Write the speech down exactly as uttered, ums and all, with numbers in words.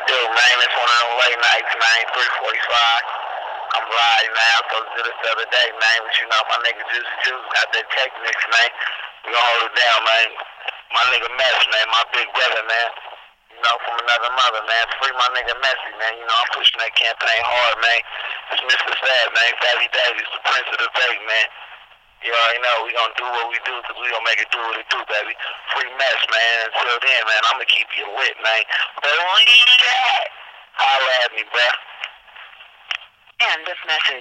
it do, man? It's one of them late nights, man. three forty-five. I'm riding, man. I was supposed to do this the other day, man. But you know, my nigga Juicy Juice got that Technics, man. We gonna hold it down, man. My nigga Mess, man. My big brother, man. You know, from another mother, man. Free my nigga Messy, man. You know, I'm pushing that campaign hard, man. It's Mister Fab, man. Fabby Davies, the Prince of the Bay, man. You already know we gonna do what we do, cause we gonna make it do what it do, baby. Free Mess, man. Until then, man, I'm gonna keep you lit, man. Believe that. Holla at me, bruh. End of message.